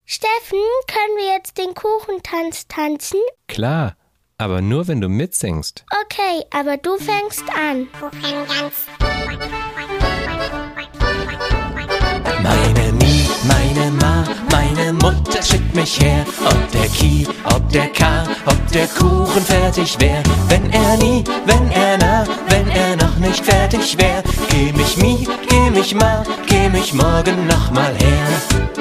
Steffen, können wir jetzt den Kuchentanz tanzen? Klar, aber nur wenn du mitsingst. Okay, aber du fängst an. Meine Mi, meine Ma, meine Mutter schickt mich her. Ob der Ki, ob der K, ob der Kuchen fertig wär. Wenn er nie, wenn er nah, wenn er noch nicht fertig wär. Geh mich Mi, geh mich Ma, geh mich morgen nochmal her.